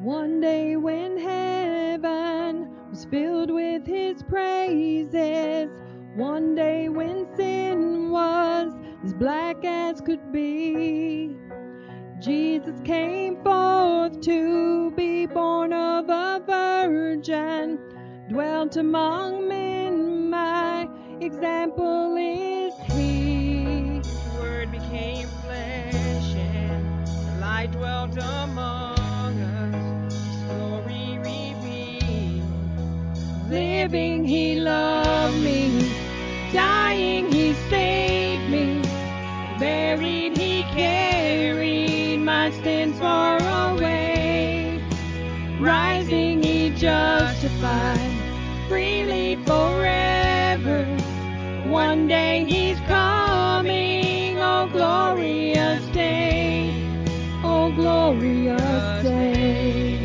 One day when heaven was filled with his praises, one day when sin was as black as could be, Jesus came forth to be born of a virgin, dwelt among men, my example is he. The Word became flesh and the light dwelt among us, his glory revealed. Living he loved me, dying he saved me, buried he carried my sins far away, rising he justified freely forever. One day he's coming, oh glorious day, oh glorious day.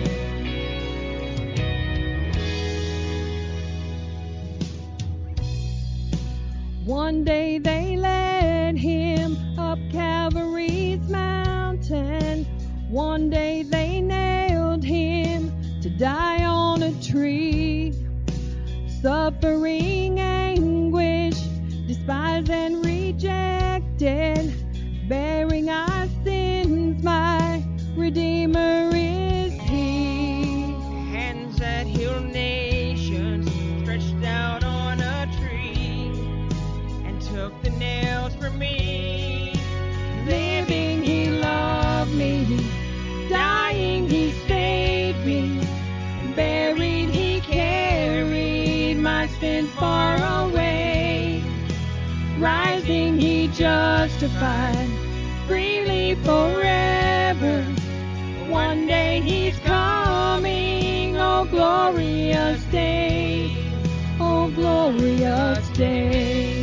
One day they led him up Calvary's mountain. One day they nailed him to die on a tree. Suffering anguish, despised and rejected, bearing our sins, my Redeemer is he. Hands that heal nations stretched out on a tree and took the nails from me. Living he loved me, dying he saved me, buried he carried my sins far away, rising he justified freely forever. One day he's coming, oh glorious day, oh glorious day.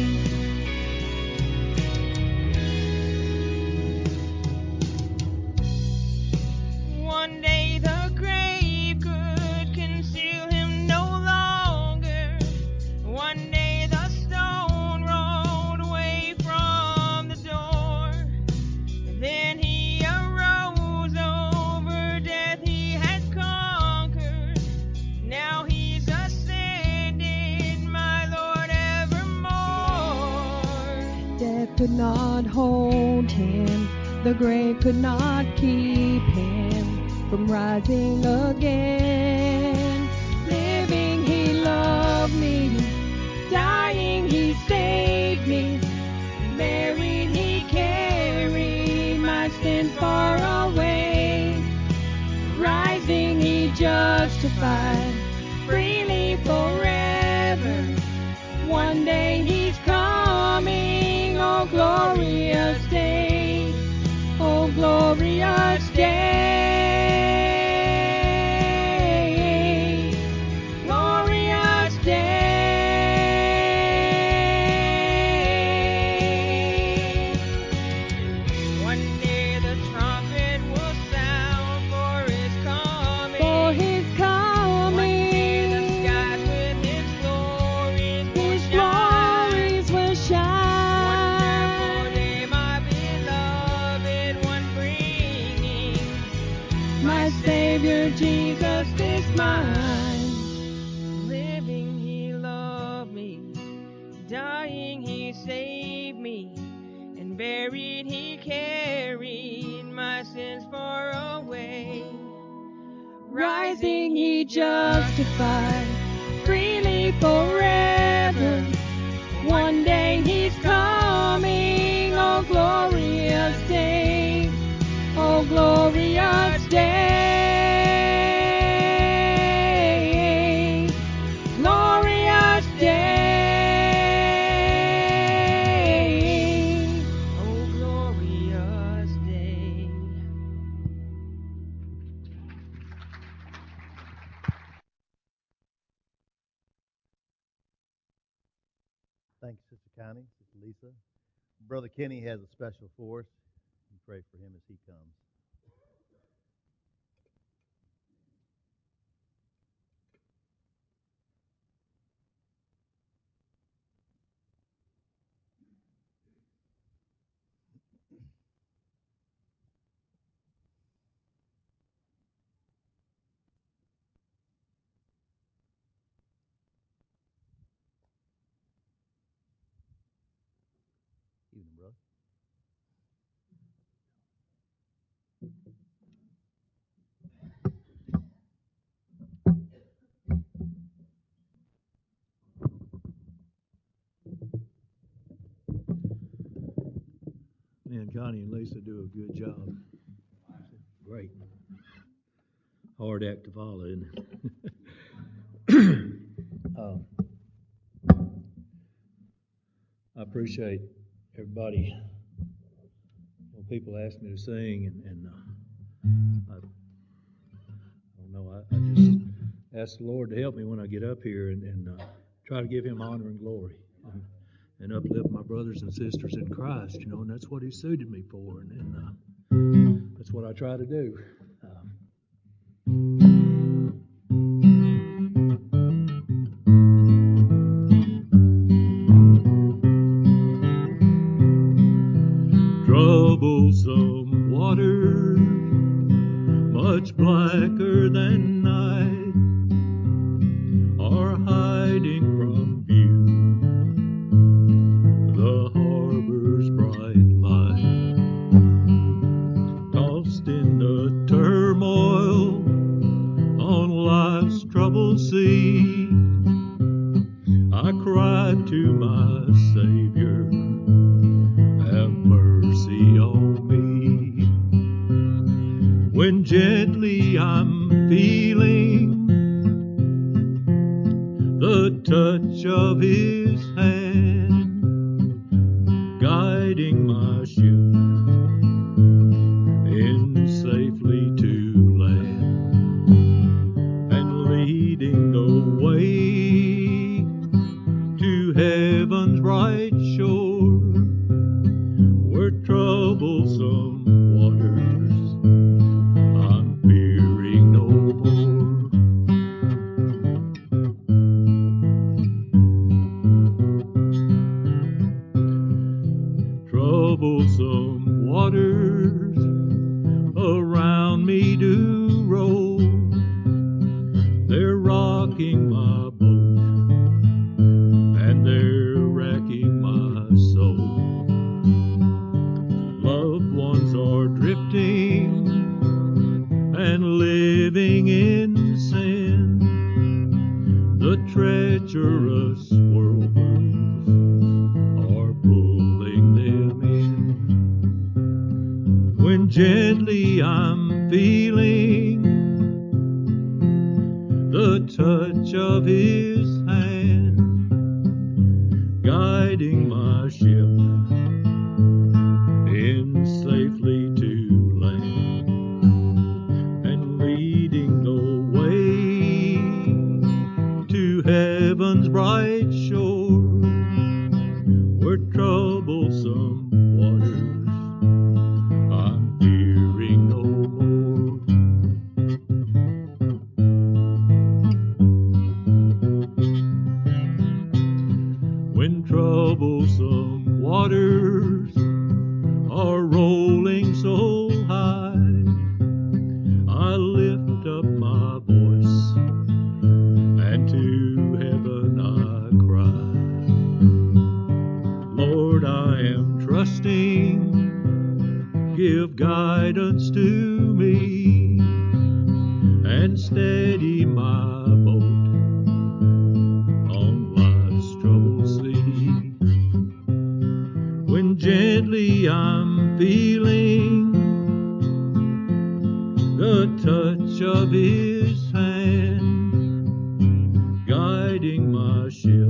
One day the grave could conceal him no longer. One day the stone rolled away from the door. Then he arose, over death he had conquered. Now he's ascended, my Lord, evermore. Death could not hold him, the grave could not keep him from rising again. Living he loved me, dying he saved me, buried he carried my sins far away, rising he justified freely forever. One day he's coming, oh glorious day, oh glorious day, glorious day. One day the trumpet will sound for his coming. For his coming, The skies with his glories will his shine. glories will shine. Wonderful day, my beloved one bringing. My Savior Jesus is mine. Living he loved me, dying he saved me, and buried he carried my sins far away. Rising he justified freely forever. One day he's coming, oh glorious day, oh glorious day, glorious day. Oh, glorious day. Thank you, Sister Connie, Sister Lisa. Brother Kenny has a special for us. We pray for him as he comes. And Connie and Lisa do a good job. Great. Hard act to follow, isn't it? uh, I appreciate everybody. People ask me to sing, and I don't know. I just ask the Lord to help me when I get up here and try to give Him honor and glory and uplift my brothers and sisters in Christ. And that's what He suited me for, and that's what I try to do. Troublesome waters, much blacker than night, are hiding from view the harbor's bright light. Tossed in the turmoil on life's troubled sea, I cried to my Savior, have mercy on me. When gently I'm feeling the touch of His hand, guiding my ship in safely to land, and leading the way to heaven's bright shore, where troublesome waters I'm fearing no more. Troublesome waters around me do roll, they're rocking my boat and they're wrecking my soul. Loved ones are drifting and living in sin, the treacherous whirlpools are pulling them in. When gently I'm feeling the touch of His hand, guiding my ship in safely to land, and leading the way to heaven's bright shore, where troublesome waters I'm fearing no more. When troublesome waters are rolling so high, I lift up my voice and to heaven I cry, Lord, I am trusting, give guidance to me, and steady my boat on life's troubled sea. When gently I'm feeling the touch of His hand, guiding my ship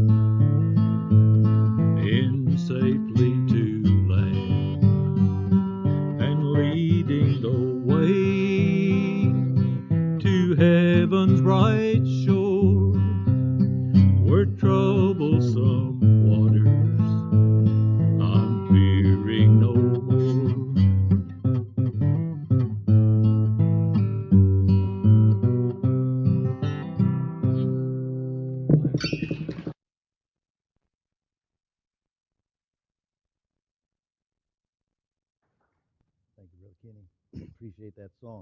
in safely to land, and leading the way to heaven's bright shore, where troublesome waters I'm fearing no more. Thank you, Brother Kenny. Appreciate that song.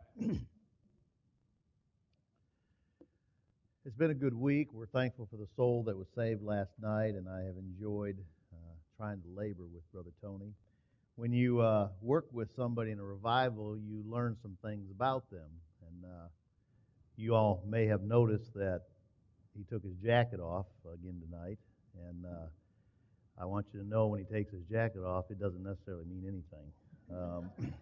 It's been a good week. We're thankful for the soul that was saved last night, and I have enjoyed trying to labor with Brother Tony. When you work with somebody in a revival, you learn some things about them. And you all may have noticed that he took his jacket off again tonight. And I want you to know when he takes his jacket off, it doesn't necessarily mean anything.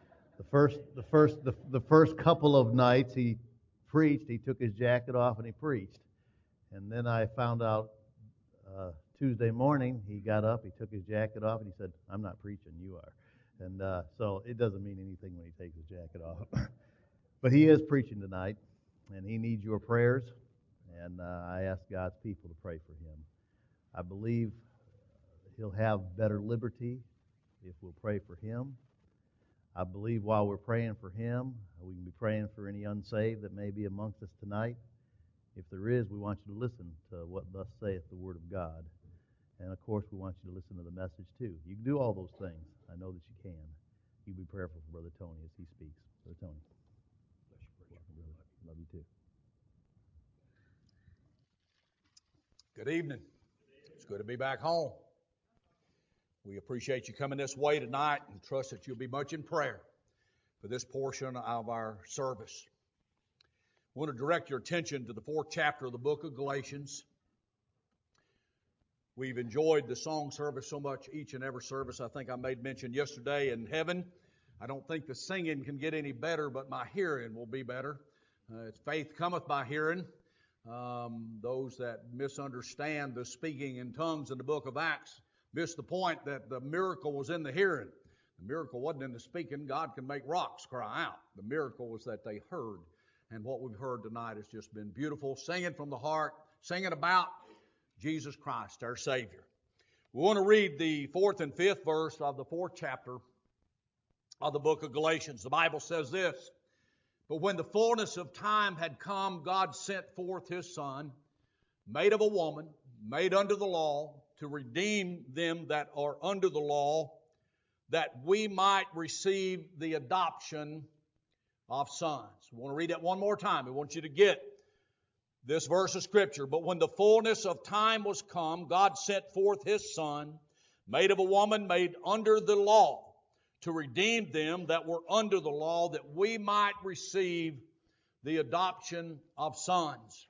The first couple of nights he preached, he took his jacket off and he preached. And then I found out Tuesday morning, he got up, he took his jacket off, and he said, "I'm not preaching, you are." And so it doesn't mean anything when he takes his jacket off. But he is preaching tonight, and he needs your prayers, and I ask God's people to pray for him. I believe he'll have better liberty if we'll pray for him. I believe while we're praying for him, we can be praying for any unsaved that may be amongst us tonight. If there is, we want you to listen to what thus saith the Word of God. And, of course, we want you to listen to the message, too. You can do all those things. I know that you can. You be prayerful for Brother Tony as he speaks. Brother Tony. Welcome, brother. Love you, too. Good evening. It's good to be back home. We appreciate you coming this way tonight and trust that you'll be much in prayer for this portion of our service. I want to direct your attention to the 4th chapter of the book of Galatians. We've enjoyed the song service so much each and every service. I think I made mention yesterday in heaven. I don't think the singing can get any better, but my hearing will be better. Faith cometh by hearing. Those that misunderstand the speaking in tongues in the book of Acts miss the point that the miracle was in the hearing. The miracle wasn't in the speaking. God can make rocks cry out. The miracle was that they heard. And what we've heard tonight has just been beautiful. Singing from the heart, singing about Jesus Christ, our Savior. We want to read the 4th and 5th verse of the 4th chapter of the book of Galatians. The Bible says this, "But when the fullness of time had come, God sent forth His Son, made of a woman, made under the law, to redeem them that are under the law, that we might receive the adoption of sons." We want to read that one more time. We want you to get this verse of Scripture. "But when the fullness of time was come, God sent forth His Son, made of a woman, made under the law, to redeem them that were under the law, that we might receive the adoption of sons."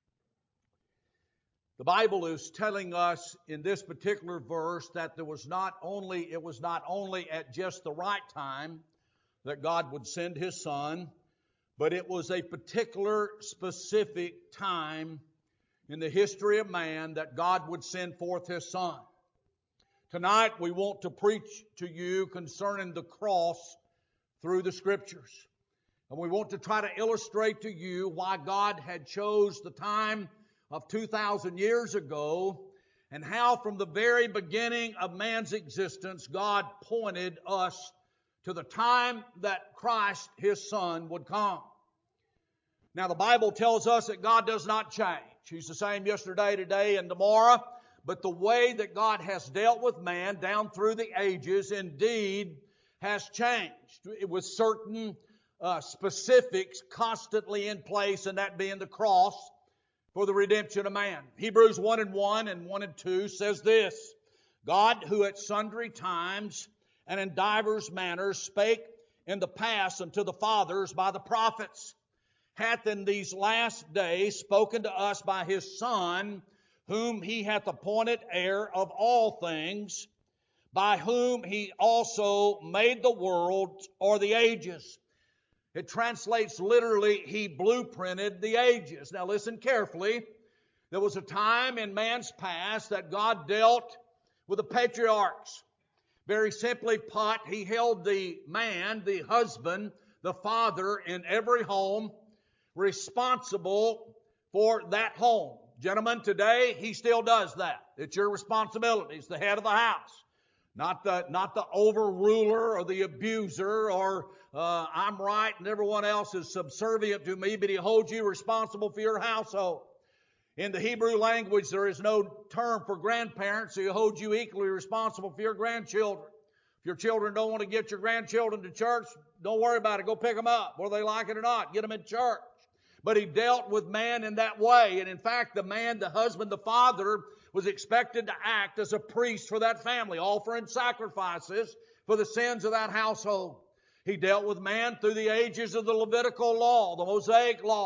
The Bible is telling us in this particular verse that it was not only at just the right time that God would send His Son, but it was a particular specific time in the history of man that God would send forth His Son. Tonight we want to preach to you concerning the cross through the Scriptures. And we want to try to illustrate to you why God had chose the time of 2,000 years ago, and how from the very beginning of man's existence God pointed us to the time that Christ, His Son, would come. Now the Bible tells us that God does not change. He's the same yesterday, today, and tomorrow. But the way that God has dealt with man down through the ages indeed has changed, with certain specifics constantly in place, and that being the cross for the redemption of man. Hebrews 1:1 and 1:2 says this, "God, who at sundry times and in divers manners spake in the past unto the fathers by the prophets, hath in these last days spoken to us by His Son, whom He hath appointed heir of all things, by whom He also made the world or the ages." It translates literally, He blueprinted the ages. Now listen carefully. There was a time in man's past that God dealt with the patriarchs. Very simply put, He held the man, the husband, the father in every home responsible for that home. Gentlemen, today He still does that. It's your responsibility. It's the head of the house. Not the overruler or the abuser or I'm right and everyone else is subservient to me, but He holds you responsible for your household. In the Hebrew language, there is no term for grandparents, so He holds you equally responsible for your grandchildren. If your children don't want to get your grandchildren to church, don't worry about it. Go pick them up, whether they like it or not. Get them in church. But He dealt with man in that way. And in fact, the man, the husband, the father, was expected to act as a priest for that family, offering sacrifices for the sins of that household. He dealt with man through the ages of the Levitical law, the Mosaic law.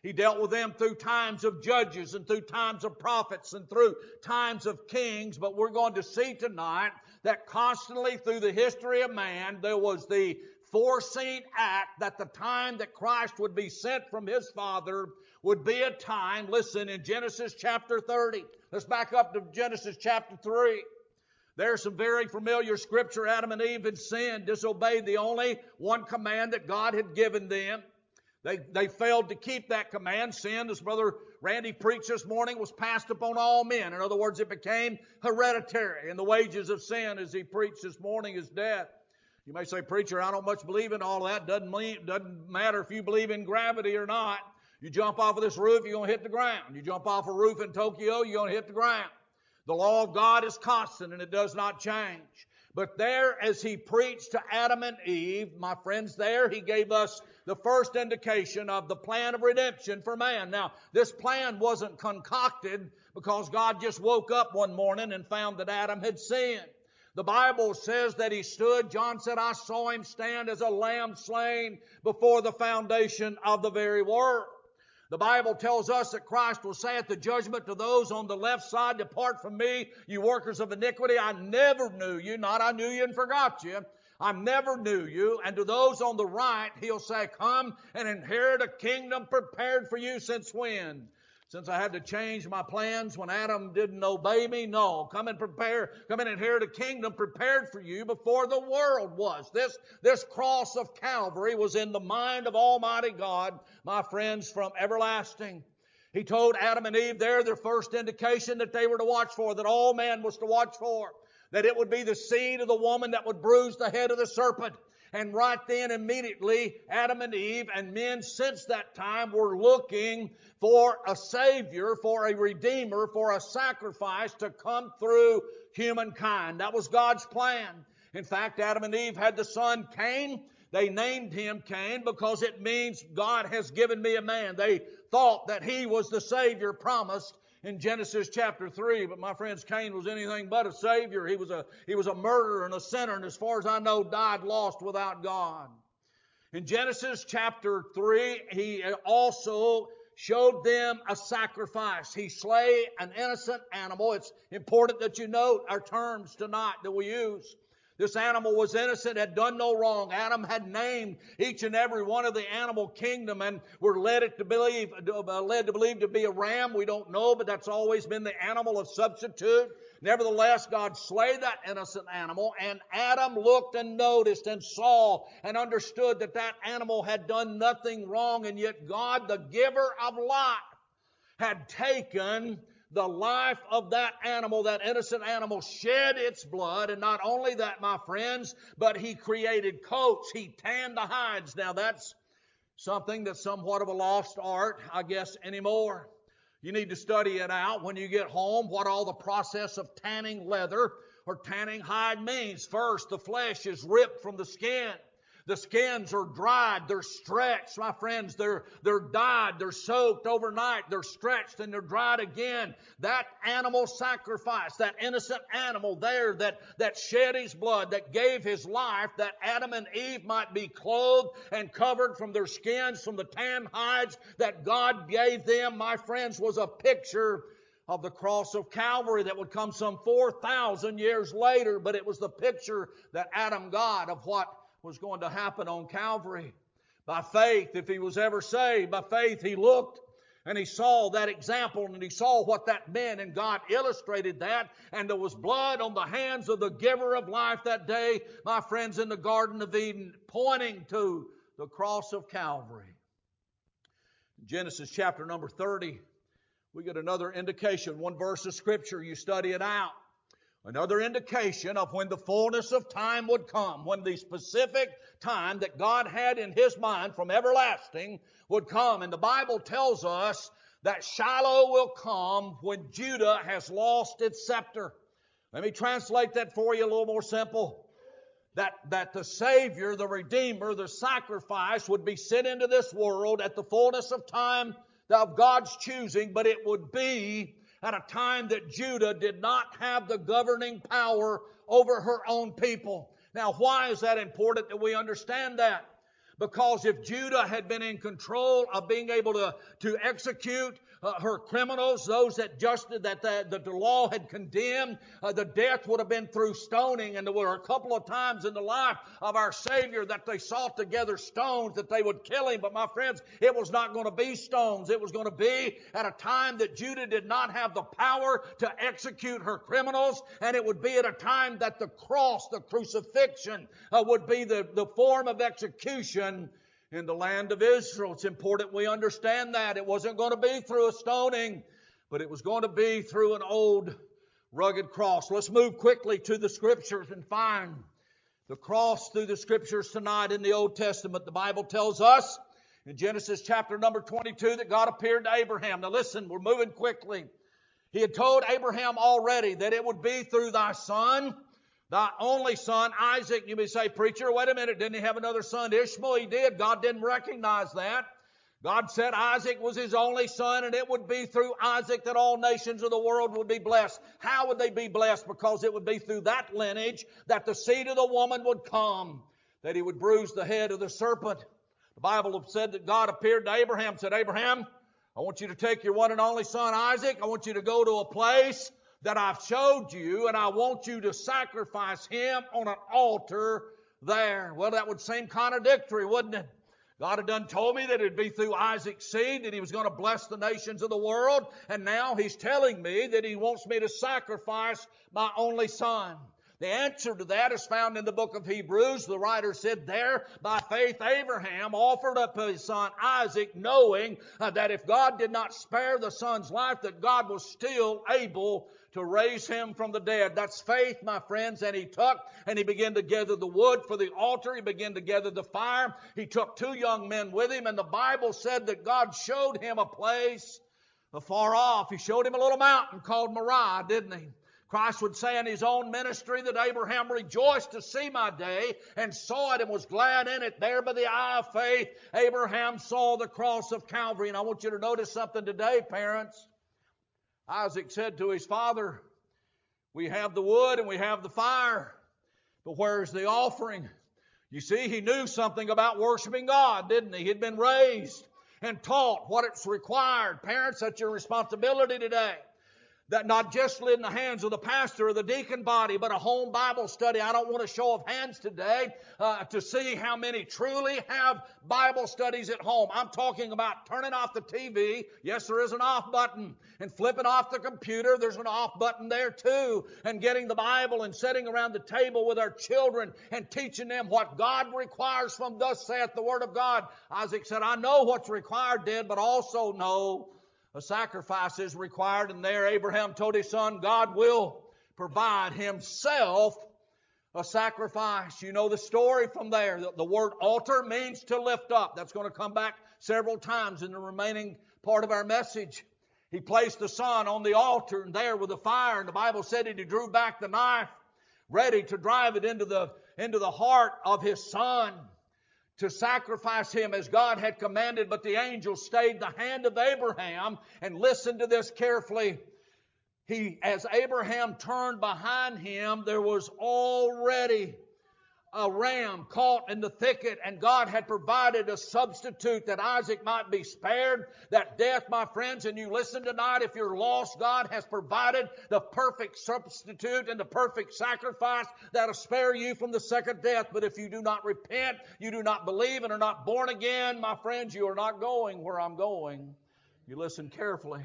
He dealt with them through times of judges and through times of prophets and through times of kings. But we're going to see tonight that constantly through the history of man, there was the foreseen act that the time that Christ would be sent from His Father would be a time, listen, in Genesis chapter 30. Let's back up to Genesis chapter 3. There's some very familiar scripture. Adam and Eve had sinned, disobeyed the only one command that God had given them. They failed to keep that command. Sin, as Brother Randy preached this morning, was passed upon all men. In other words, it became hereditary. And the wages of sin, as he preached this morning, is death. You may say, preacher, I don't much believe in all that. Doesn't matter if you believe in gravity or not. You jump off of this roof, you're going to hit the ground. You jump off a roof in Tokyo, you're going to hit the ground. The law of God is constant and it does not change. But there, as he preached to Adam and Eve, my friends, there he gave us the first indication of the plan of redemption for man. Now, this plan wasn't concocted because God just woke up one morning and found that Adam had sinned. The Bible says that he stood, John said, I saw him stand as a lamb slain before the foundation of the very world. The Bible tells us that Christ will say at the judgment to those on the left side, depart from me, you workers of iniquity. I never knew you. Not I knew you and forgot you. I never knew you. And to those on the right, He'll say, come and inherit a kingdom prepared for you since when? Since I had to change my plans when Adam didn't obey me? No. Come and inherit a kingdom prepared for you before the world was. This cross of Calvary was in the mind of Almighty God, my friends, from everlasting. He told Adam and Eve there, their first indication that they were to watch for, that all man was to watch for, that it would be the seed of the woman that would bruise the head of the serpent. And right then, immediately, Adam and Eve and men since that time were looking for a Savior, for a Redeemer, for a sacrifice to come through humankind. That was God's plan. In fact, Adam and Eve had the son Cain. They named him Cain because it means God has given me a man. They thought that he was the Savior promised in Genesis chapter 3. But my friends, Cain was anything but a Savior. He was a murderer and a sinner, and as far as I know, died lost without God. In Genesis chapter 3, He also showed them a sacrifice. He slay an innocent animal. It's important that you note our terms tonight that we use. This animal was innocent, had done no wrong. Adam had named each and every one of the animal kingdom and were led to believe to be a ram. We don't know, but that's always been the animal of substitute. Nevertheless, God slayed that innocent animal, and Adam looked and noticed and saw and understood that that animal had done nothing wrong, and yet God, the giver of life, had taken the life of that animal, that innocent animal, shed its blood. And not only that, my friends, but He created coats. He tanned the hides. Now that's something that's somewhat of a lost art, I guess, anymore. You need to study it out when you get home, what all the process of tanning leather or tanning hide means. First, the flesh is ripped from the skin. The skins are dried, they're stretched. My friends, they're dyed, they're soaked overnight, they're stretched and they're dried again. That animal sacrifice, that innocent animal there that shed his blood, that gave his life, that Adam and Eve might be clothed and covered from their skins, from the tan hides that God gave them, my friends, was a picture of the cross of Calvary that would come some 4,000 years later. But it was the picture that Adam got of what was going to happen on Calvary. By faith, if he was ever saved, by faith he looked and he saw that example and he saw what that meant, and God illustrated that, and there was blood on the hands of the giver of life that day, my friends, in the Garden of Eden, pointing to the cross of Calvary. Genesis chapter number 30, we get another indication, one verse of Scripture, you study it out. Another indication of when the fullness of time would come, when the specific time that God had in His mind from everlasting would come. And the Bible tells us that Shiloh will come when Judah has lost its scepter. Let me translate that for you a little more simple. That the Savior, the Redeemer, the sacrifice would be sent into this world at the fullness of time of God's choosing, but it would be at a time that Judah did not have the governing power over her own people. Now, why is that important that we understand that? Because if Judah had been in control of being able to execute her criminals, those that the law had condemned, the death would have been through stoning. And there were a couple of times in the life of our Savior that they sought together stones that they would kill Him. But my friends, it was not going to be stones. It was going to be at a time that Judah did not have the power to execute her criminals. And it would be at a time that the cross, the crucifixion, would be the form of execution in the land of Israel. It's important we understand that. It wasn't going to be through a stoning, but it was going to be through an old rugged cross. Let's move quickly to the Scriptures and find the cross through the Scriptures tonight in the Old Testament. The Bible tells us in Genesis chapter number 22 that God appeared to Abraham. Now listen, we're moving quickly. He had told Abraham already that it would be through thy son, thy only son, Isaac. You may say, preacher, wait a minute, didn't he have another son, Ishmael? He did. God didn't recognize that. God said Isaac was his only son, and it would be through Isaac that all nations of the world would be blessed. How would they be blessed? Because it would be through that lineage that the seed of the woman would come, that he would bruise the head of the serpent. The Bible said that God appeared to Abraham, said, Abraham, I want you to take your one and only son Isaac. I want you to go to a place that I've showed you, and I want you to sacrifice him on an altar there. Well, that would seem contradictory, wouldn't it? God had done told me that it'd be through Isaac's seed that He was going to bless the nations of the world, and now He's telling me that He wants me to sacrifice my only son. The answer to that is found in the book of Hebrews. The writer said there, by faith Abraham offered up his son Isaac, knowing that if God did not spare the son's life, that God was still able to raise him from the dead. That's faith, my friends. And he took and he began to gather the wood for the altar. He began to gather the fire. He took 2 young men with him, and the Bible said that God showed him a place afar off. He showed him a little mountain called Moriah, didn't He? Christ would say in His own ministry that Abraham rejoiced to see my day and saw it and was glad in it. There by the eye of faith, Abraham saw the cross of Calvary. And I want you to notice something today, parents. Isaac said to his father, we have the wood and we have the fire, but where's the offering? You see, he knew something about worshiping God, didn't he? He'd been raised and taught what it's required. Parents, that's your responsibility today. That not just in the hands of the pastor or the deacon body, but a home Bible study. I don't want a show of hands today to see how many truly have Bible studies at home. I'm talking about turning off the TV. Yes, there is an off button. And flipping off the computer, there's an off button there too. And getting the Bible and sitting around the table with our children and teaching them what God requires from thus saith the Word of God. Isaac said, I know what's required, Dad, but also know a sacrifice is required. And there Abraham told his son, God will provide Himself a sacrifice. You know the story from there. The word altar means to lift up. That's going to come back several times in the remaining part of our message. He placed the son on the altar and there with the fire. And the Bible said that he drew back the knife, ready to drive it into the heart of his son, to sacrifice him as God had commanded. But the angel stayed the hand of Abraham. And listen to this carefully. As Abraham turned behind him, there was already a ram caught in the thicket, and God had provided a substitute that Isaac might be spared that death, my friends. And you listen tonight, if you're lost, God has provided the perfect substitute and the perfect sacrifice that'll spare you from the second death. But if you do not repent, you do not believe and are not born again, my friends, you are not going where I'm going. You listen carefully.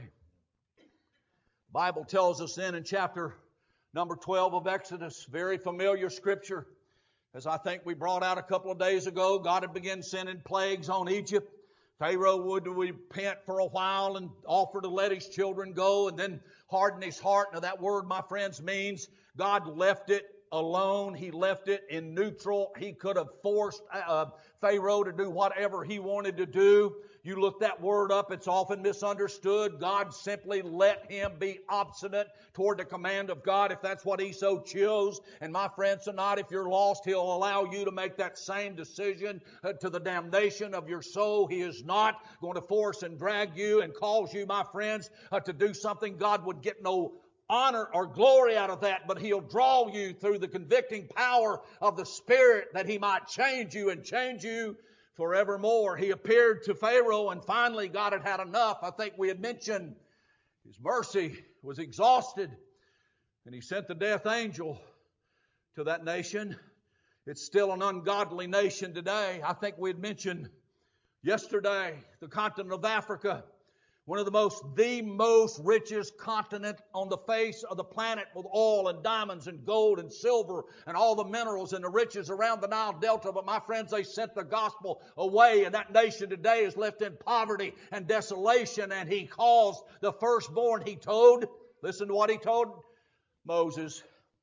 The Bible tells us then in chapter number 12 of Exodus, very familiar scripture, as I think we brought out a couple of days ago, God had begun sending plagues on Egypt. Pharaoh would repent for a while and offer to let his children go and then harden his heart. Now that word, my friends, means God left it alone. He left it in neutral. He could have forced Pharaoh to do whatever he wanted to do. You look that word up, it's often misunderstood. God simply let him be obstinate toward the command of God if that's what he so chose. And my friends, tonight, if you're lost, He'll allow you to make that same decision to the damnation of your soul. He is not going to force and drag you and cause you, my friends, to do something. God would get no honor or glory out of that, but He'll draw you through the convicting power of the Spirit that He might change you and change you forevermore. He appeared to Pharaoh, and finally God had had enough. I think we had mentioned His mercy was exhausted, and He sent the death angel to that nation. It's still an ungodly nation today. I think we had mentioned yesterday the continent of Africa, one of the most richest continent on the face of the planet, with oil and diamonds and gold and silver and all the minerals and the riches around the Nile Delta. But my friends, they sent the gospel away, and that nation today is left in poverty and desolation. And He caused the firstborn, He told, listen to what He told Moses.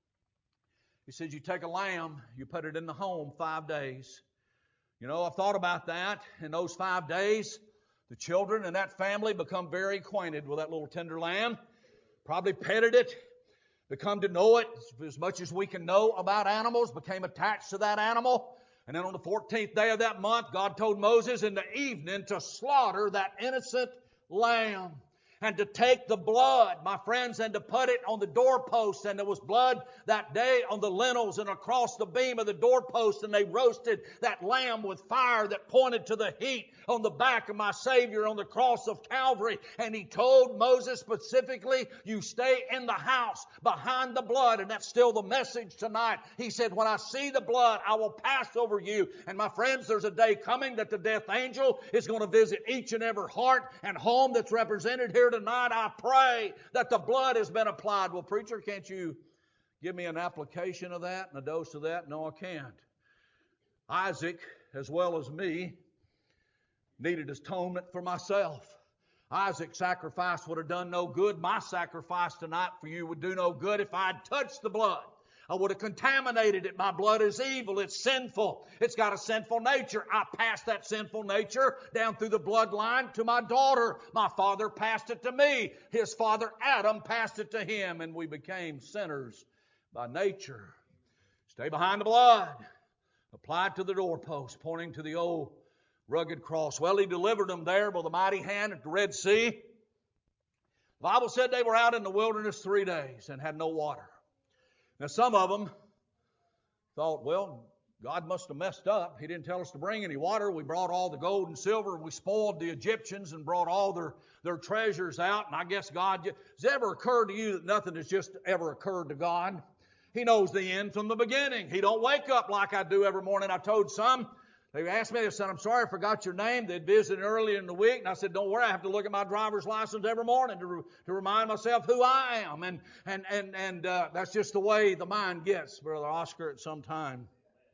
He said, you take a lamb, you put it in the home 5 days. You know, I've thought about that. In those 5 days, the children in that family become very acquainted with that little tender lamb, probably petted it, become to know it as much as we can know about animals, became attached to that animal. And then on the 14th day of that month, God told Moses in the evening to slaughter that innocent lamb, and to take the blood, my friends, and to put it on the doorpost. And there was blood that day on the lintels and across the beam of the doorpost. And they roasted that lamb with fire that pointed to the heat on the back of my Savior on the cross of Calvary. And He told Moses specifically, you stay in the house behind the blood. And that's still the message tonight. He said, when I see the blood, I will pass over you. And my friends, there's a day coming that the death angel is going to visit each and every heart and home that's represented here tonight. I pray that the blood has been applied. Well, preacher, can't you give me an application of that and a dose of that? No, I can't. Isaac, as well as me, needed atonement for myself. Isaac's sacrifice would have done no good. My sacrifice tonight for you would do no good if I had touched the blood. I would have contaminated it. My blood is evil. It's sinful. It's got a sinful nature. I passed that sinful nature down through the bloodline to my daughter. My father passed it to me. His father Adam passed it to him, and we became sinners by nature. Stay behind the blood. Apply it to the doorpost, pointing to the old rugged cross. Well, He delivered them there with a mighty hand at the Red Sea. The Bible said they were out in the wilderness 3 days and had no water. Now, some of them thought, well, God must have messed up. He didn't tell us to bring any water. We brought all the gold and silver. We spoiled the Egyptians and brought all their treasures out. And I guess God, has it ever occurred to you that nothing has just ever occurred to God? He knows the end from the beginning. He don't wake up like I do every morning. I told some, they asked me, they said, I'm sorry I forgot your name. They'd visited earlier in the week. And I said, don't worry, I have to look at my driver's license every morning to remind myself who I am. And that's just the way the mind gets, Brother Oscar, at some time.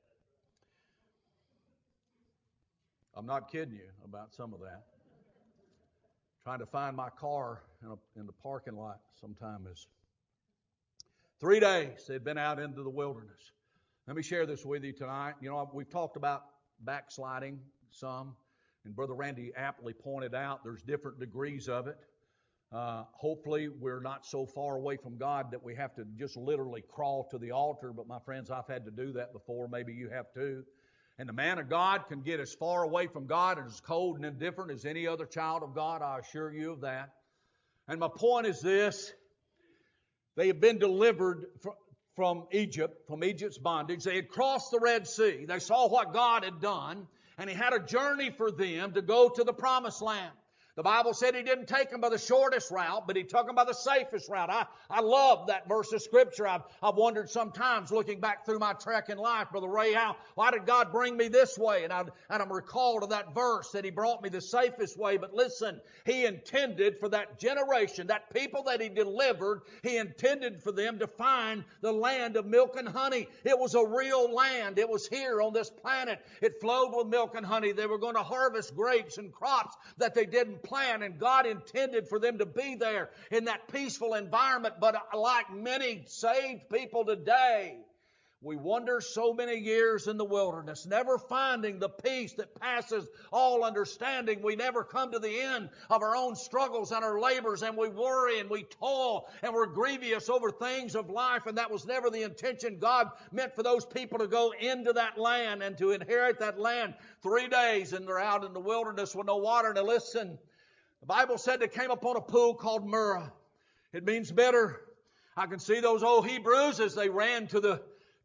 I'm not kidding you about some of that. Trying to find my car in the parking lot sometime is 3 days they'd been out into the wilderness. Let me share this with you tonight. You know, we've talked about backsliding some, and Brother Randy aptly pointed out there's different degrees of it. Hopefully we're not so far away from God that we have to just literally crawl to the altar, but my friends, I've had to do that before. Maybe you have too. And the man of God can get as far away from God and as cold and indifferent as any other child of God. I assure you of that. And my point is this. They have been delivered from Egypt, from Egypt's bondage. They had crossed the Red Sea. They saw what God had done, and He had a journey for them to go to the Promised Land. The Bible said He didn't take them by the shortest route, but He took them by the safest route. I love that verse of Scripture. I've wondered sometimes, looking back through my trek in life, Brother Ray, why did God bring me this way? And I'm recalled to that verse that He brought me the safest way. But listen, He intended for that generation, that people that He delivered, He intended for them to find the land of milk and honey. It was a real land. It was here on this planet. It flowed with milk and honey. They were going to harvest grapes and crops that they didn't plan, and God intended for them to be there in that peaceful environment. But like many saved people today, we wander so many years in the wilderness, never finding the peace that passes all understanding. We never come to the end of our own struggles and our labors, and we worry and we toil and we're grievous over things of life, and that was never the intention. God meant for those people to go into that land and to inherit that land 3 days, and they're out in the wilderness with no water. Now listen, the Bible said they came upon a pool called Murrah. It means bitter. I can see those old Hebrews as they ran to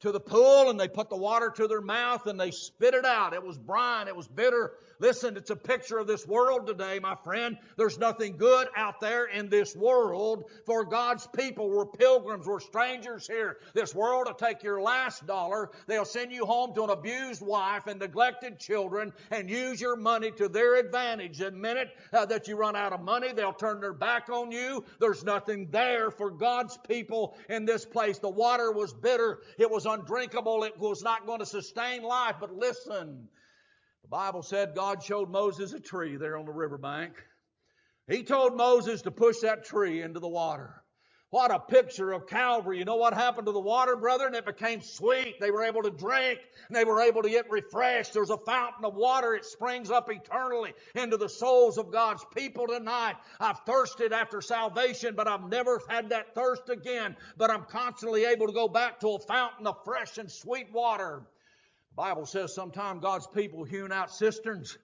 to the pool and they put the water to their mouth and they spit it out. It was brine. It was bitter. Listen, it's a picture of this world today, my friend. There's nothing good out there in this world for God's people. We're pilgrims. We're strangers here. This world will take your last dollar. They'll send you home to an abused wife and neglected children and use your money to their advantage. The minute that you run out of money, they'll turn their back on you. There's nothing there for God's people in this place. The water was bitter. It was undrinkable. It was not going to sustain life. But listen, the Bible said God showed Moses a tree there on the riverbank. He told Moses to push that tree into the water. What a picture of Calvary. You know what happened to the water, brethren? It became sweet. They were able to drink and they were able to get refreshed. There's a fountain of water. It springs up eternally into the souls of God's people tonight. I've thirsted after salvation, but I've never had that thirst again. But I'm constantly able to go back to a fountain of fresh and sweet water. The Bible says sometime God's people hewn out cisterns,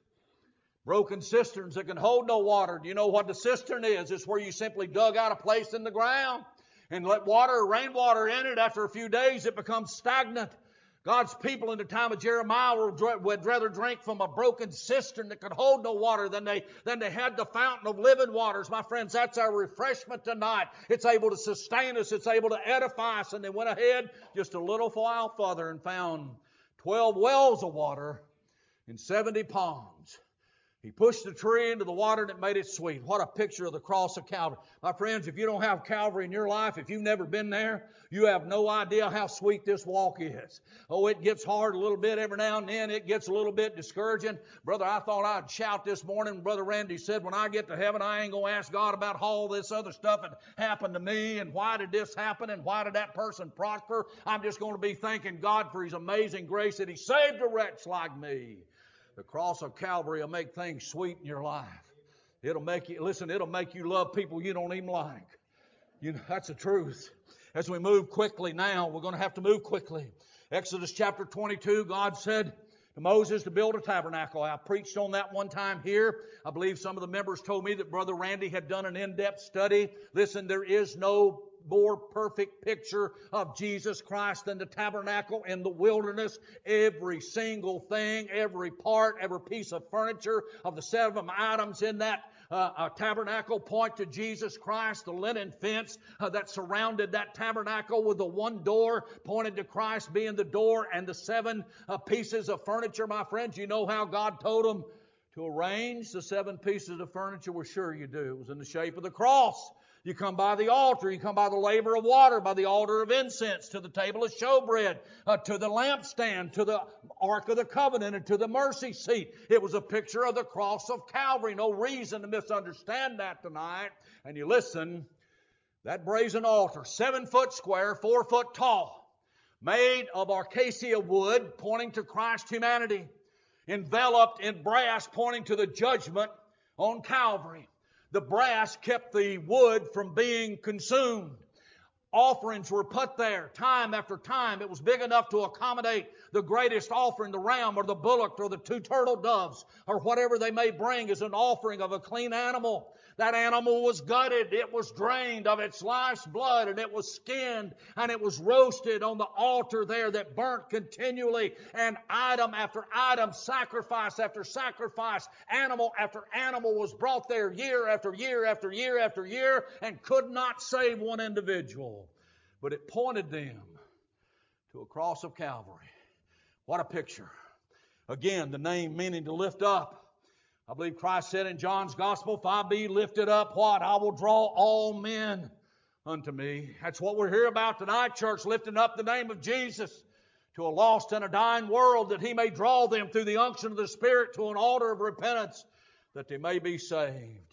broken cisterns that can hold no water. Do you know what the cistern is? It's where you simply dug out a place in the ground and let water, rainwater in it. After a few days, it becomes stagnant. God's people in the time of Jeremiah would rather drink from a broken cistern that could hold no water than they had the fountain of living waters. My friends, that's our refreshment tonight. It's able to sustain us. It's able to edify us. And they went ahead just a little while further and found 12 wells of water in 70 ponds. He pushed the tree into the water and it made it sweet. What a picture of the cross of Calvary. My friends, if you don't have Calvary in your life, if you've never been there, you have no idea how sweet this walk is. Oh, it gets hard a little bit every now and then. It gets a little bit discouraging. Brother, I thought I'd shout this morning. Brother Randy said, when I get to heaven, I ain't going to ask God about all this other stuff that happened to me and why did this happen and why did that person prosper. I'm just going to be thanking God for His amazing grace that He saved a wretch like me. The cross of Calvary will make things sweet in your life. It'll make you, listen, it'll make you love people you don't even like. You know, that's the truth. As we move quickly now, we're going to have to move quickly. Exodus chapter 22, God said to Moses to build a tabernacle. I preached on that one time here. I believe some of the members told me that Brother Randy had done an in-depth study. Listen, there is no more perfect picture of Jesus Christ than the tabernacle in the wilderness. Every single thing, every part, every piece of furniture of the 7 items in that tabernacle point to Jesus Christ. The linen fence that surrounded that tabernacle with the one door pointed to Christ being the door, and the 7 pieces of furniture, my friends. You know how God told them to arrange the 7 pieces of furniture? Well, sure you do. It was in the shape of the cross. You come by the altar, you come by the laver of water, by the altar of incense, to the table of showbread, to the lampstand, to the Ark of the Covenant, and to the mercy seat. It was a picture of the cross of Calvary. No reason to misunderstand that tonight. And you listen, that brazen altar, 7 foot square, 4 foot tall, made of acacia wood, pointing to Christ's humanity, enveloped in brass, pointing to the judgment on Calvary. The brass kept the wood from being consumed. Offerings were put there time after time. It was big enough to accommodate the greatest offering, the ram or the bullock or the 2 turtle doves or whatever they may bring as an offering of a clean animal. That animal was gutted. It was drained of its life's blood, and it was skinned, and it was roasted on the altar there that burnt continually. And item after item, sacrifice after sacrifice, animal after animal was brought there year after year after year after year, and could not save one individual. But it pointed them to a cross of Calvary. What a picture. Again, the name meaning to lift up. I believe Christ said in John's Gospel, if I be lifted up, what? I will draw all men unto me. That's what we're here about tonight, church, lifting up the name of Jesus to a lost and a dying world, that He may draw them through the unction of the Spirit to an altar of repentance, that they may be saved.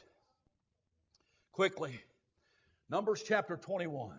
Quickly, Numbers chapter 21.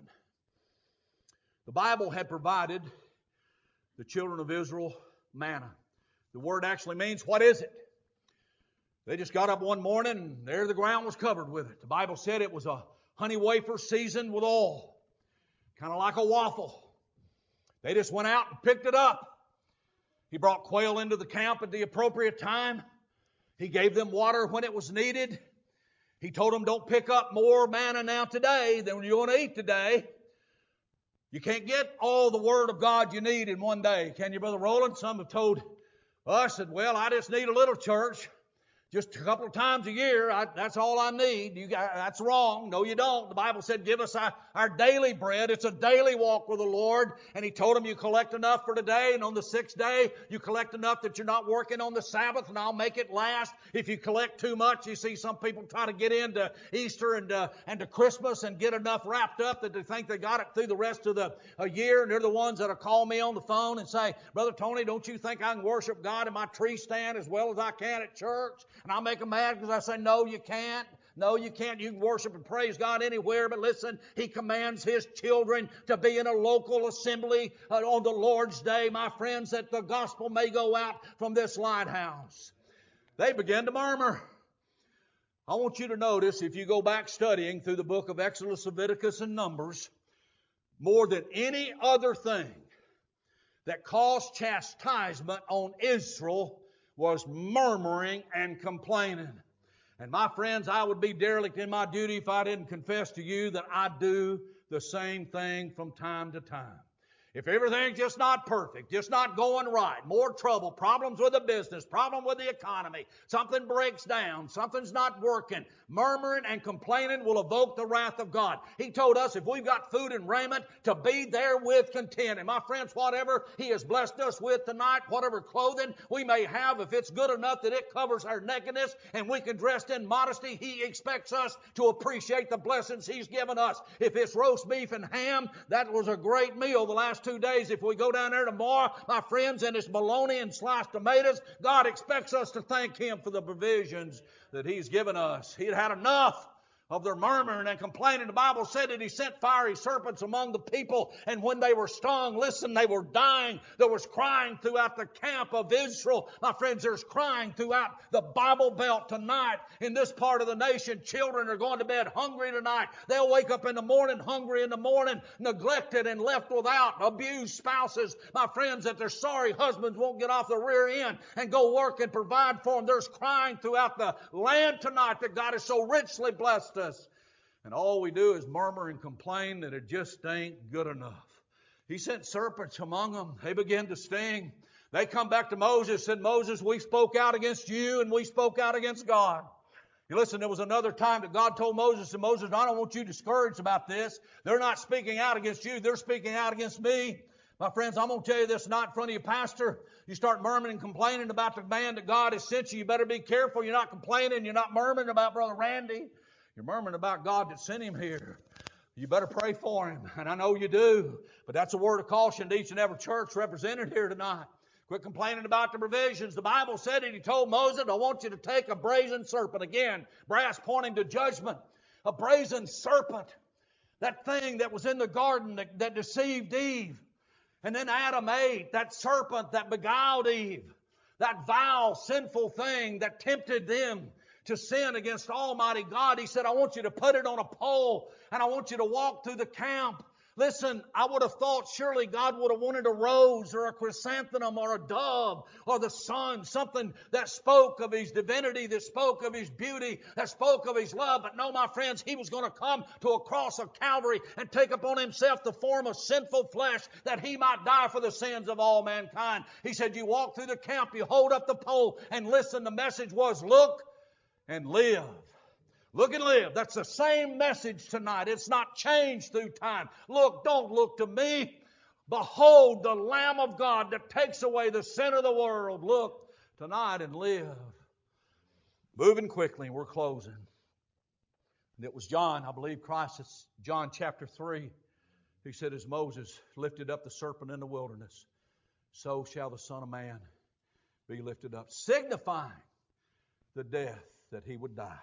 The Bible had provided the children of Israel manna. The word actually means, what is it? They just got up one morning and there the ground was covered with it. The Bible said it was a honey wafer seasoned with oil, kind of like a waffle. They just went out and picked it up. He brought quail into the camp at the appropriate time. He gave them water when it was needed. He told them, don't pick up more manna now today than you're going to eat today. You can't get all the Word of God you need in one day, can you, Brother Roland? Some have told us that, well, I just need a little church. Just a couple of times a year, that's all I need. That's wrong. No, you don't. The Bible said, give us our daily bread. It's a daily walk with the Lord. And He told them, you collect enough for today, and on the sixth day, you collect enough that you're not working on the Sabbath, and I'll make it last. If you collect too much, you see some people try to get into Easter and to Christmas and get enough wrapped up that they think they got it through the rest of the year, and they're the ones that'll call me on the phone and say, Brother Tony, don't you think I can worship God in my tree stand as well as I can at church? And I'll make them mad because I say, no, you can't. No, you can't. You can worship and praise God anywhere, but listen, He commands His children to be in a local assembly on the Lord's Day, my friends, that the gospel may go out from this lighthouse. They began to murmur. I want you to notice, if you go back studying through the book of Exodus, Leviticus, and Numbers, more than any other thing that caused chastisement on Israel was murmuring and complaining. And my friends, I would be derelict in my duty if I didn't confess to you that I do the same thing from time to time. If everything's just not perfect, just not going right, more trouble, problems with the business, problem with the economy, something breaks down, something's not working, murmuring and complaining will evoke the wrath of God. He told us if we've got food and raiment to be therewith content. And my friends, whatever He has blessed us with tonight, whatever clothing we may have, if it's good enough that it covers our nakedness and we can dress in modesty, He expects us to appreciate the blessings He's given us. If it's roast beef and ham, that was a great meal the last 2 days. If we go down there tomorrow, my friends, and it's bologna and sliced tomatoes, God expects us to thank Him for the provisions that He's given us. He'd had enough of their murmuring and complaining. The Bible said that He sent fiery serpents among the people, and when they were stung, listen, they were dying. There was crying throughout the camp of Israel. My friends, there's crying throughout the Bible Belt tonight. In this part of the nation, children are going to bed hungry tonight. They'll wake up in the morning hungry in the morning, neglected and left without, abused spouses. My friends, that their sorry husbands won't get off the rear end and go work and provide for them. There's crying throughout the land tonight that God has so richly blessed us. And all we do is murmur and complain that it just ain't good enough. He sent serpents among them. They began to sting. They come back to Moses and said, Moses, we spoke out against you and we spoke out against God. You listen, there was another time that God told Moses, and Moses, I don't want you discouraged about this. They're not speaking out against you. They're speaking out against me. My friends, I'm going to tell you this not in front of you, Pastor. You start murmuring and complaining about the man that God has sent you. You better be careful. You're not complaining. You're not murmuring about Brother Randy. You're murmuring about God that sent him here. You better pray for him. And I know you do. But that's a word of caution to each and every church represented here tonight. Quit complaining about the provisions. The Bible said it. He told Moses, I want you to take a brazen serpent. Again, brass pointing to judgment. A brazen serpent. That thing that was in the garden that deceived Eve. And then Adam ate. That serpent that beguiled Eve. That vile, sinful thing that tempted them to sin against Almighty God. He said, I want you to put it on a pole and I want you to walk through the camp. Listen, I would have thought surely God would have wanted a rose or a chrysanthemum or a dove or the sun, something that spoke of His divinity, that spoke of His beauty, that spoke of His love. But no, my friends, He was going to come to a cross of Calvary and take upon Himself the form of sinful flesh that He might die for the sins of all mankind. He said, you walk through the camp, you hold up the pole, and listen, the message was, look and live. Look and live. That's the same message tonight. It's not changed through time. Look, don't look to me. Behold the Lamb of God that takes away the sin of the world. Look tonight and live. Moving quickly, we're closing. And it was John, I believe Christ, it's John chapter 3. He said, as Moses lifted up the serpent in the wilderness, so shall the Son of Man be lifted up, signifying the death that He would die.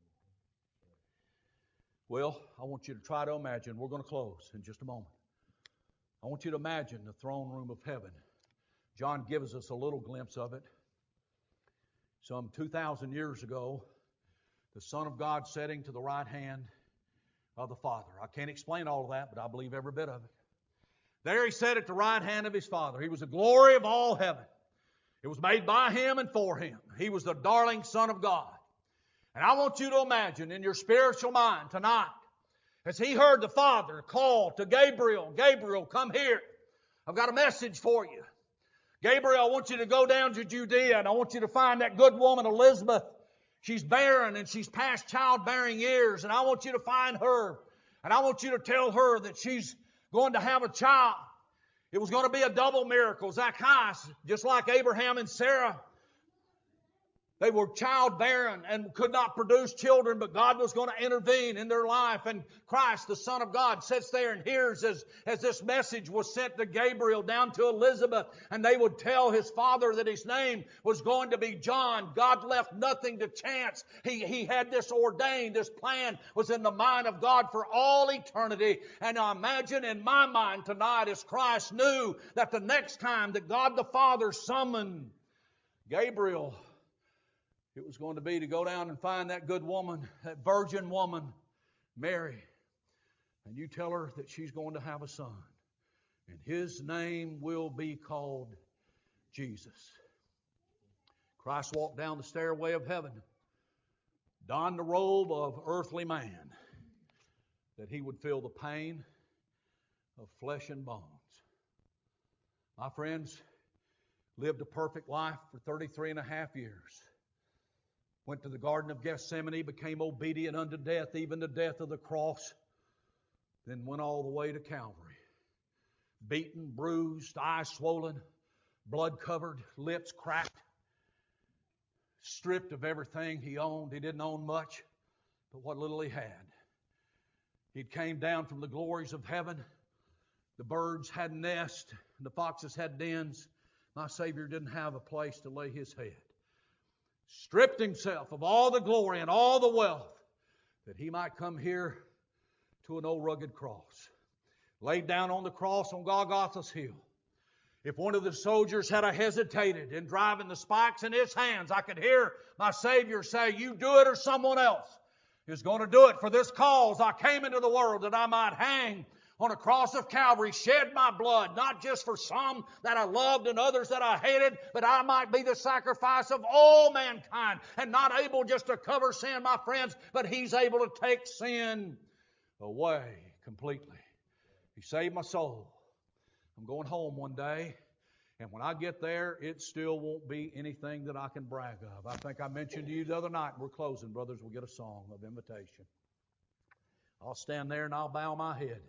Well, I want you to try to imagine, we're going to close in just a moment. I want you to imagine the throne room of heaven. John gives us a little glimpse of it. Some 2,000 years ago, the Son of God sitting to the right hand of the Father. I can't explain all of that, but I believe every bit of it. There He sat at the right hand of His Father. He was the glory of all heaven. It was made by Him and for Him. He was the darling Son of God. And I want you to imagine in your spiritual mind tonight, as he heard the Father call to Gabriel, Gabriel, come here. I've got a message for you. Gabriel, I want you to go down to Judea, and I want you to find that good woman Elizabeth. She's barren and she's past childbearing years, and I want you to find her. And I want you to tell her that she's going to have a child. It was going to be a double miracle. Zacchaeus, just like Abraham and Sarah, they were childbearing and could not produce children, but God was going to intervene in their life. And Christ, the Son of God, sits there and hears as this message was sent to Gabriel down to Elizabeth, and they would tell his father that his name was going to be John. God left nothing to chance. He had this ordained. This plan was in the mind of God for all eternity. And I imagine in my mind tonight, as Christ knew that the next time that God the Father summoned Gabriel, it was going to be to go down and find that good woman, that virgin woman, Mary. And you tell her that she's going to have a son. And his name will be called Jesus. Christ walked down the stairway of heaven, donned the robe of earthly man, that he would feel the pain of flesh and bones. My friends, lived a perfect life for 33 and a half years. Went to the Garden of Gethsemane, became obedient unto death, even the death of the cross. Then went all the way to Calvary. Beaten, bruised, eyes swollen, blood covered, lips cracked. Stripped of everything he owned. He didn't own much, but what little he had. He came down from the glories of heaven. The birds had nests, and the foxes had dens. My Savior didn't have a place to lay his head. Stripped himself of all the glory and all the wealth that he might come here to an old rugged cross. Laid down on the cross on Golgotha's hill. If one of the soldiers had hesitated in driving the spikes in his hands, I could hear my Savior say, you do it or someone else is going to do it. For this cause I came into the world that I might hang on a cross of Calvary, shed my blood, not just for some that I loved and others that I hated, but I might be the sacrifice of all mankind, and not able just to cover sin, my friends, but He's able to take sin away completely. He saved my soul. I'm going home one day, and when I get there, it still won't be anything that I can brag of. I think I mentioned to you the other night, and we're closing, brothers, we'll get a song of invitation. I'll stand there and I'll bow my head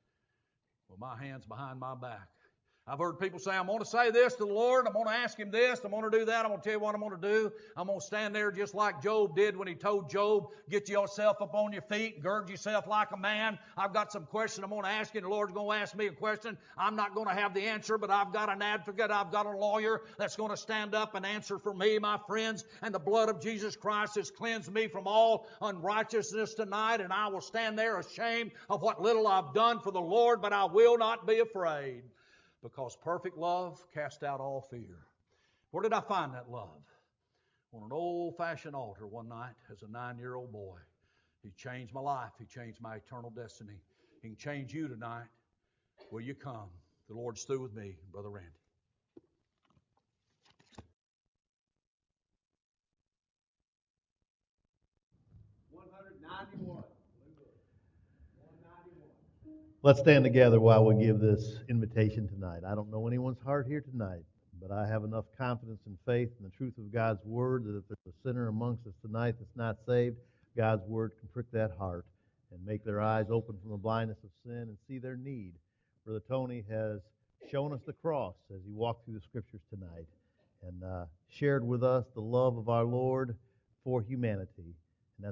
with my hands behind my back. I've heard people say, I'm going to say this to the Lord. I'm going to ask Him this. I'm going to do that. I'm going to tell you what I'm going to do. I'm going to stand there just like Job did when he told Job, get yourself up on your feet, gird yourself like a man. I've got some question I'm going to ask you, and the Lord's going to ask me a question. I'm not going to have the answer, but I've got an advocate. I've got a lawyer that's going to stand up and answer for me, my friends. And the blood of Jesus Christ has cleansed me from all unrighteousness tonight, and I will stand there ashamed of what little I've done for the Lord, but I will not be afraid. Because perfect love casts out all fear. Where did I find that love? On an old-fashioned altar one night as a 9-year-old boy. He changed my life. He changed my eternal destiny. He can change you tonight. Will you come? The Lord's through with me, Brother Randy. 191. Let's stand together while we give this invitation tonight. I don't know anyone's heart here tonight, but I have enough confidence and faith in the truth of God's Word that if there's a sinner amongst us tonight that's not saved, God's Word can prick that heart and make their eyes open from the blindness of sin and see their need. Brother Tony has shown us the cross as he walked through the Scriptures tonight and shared with us the love of our Lord for humanity.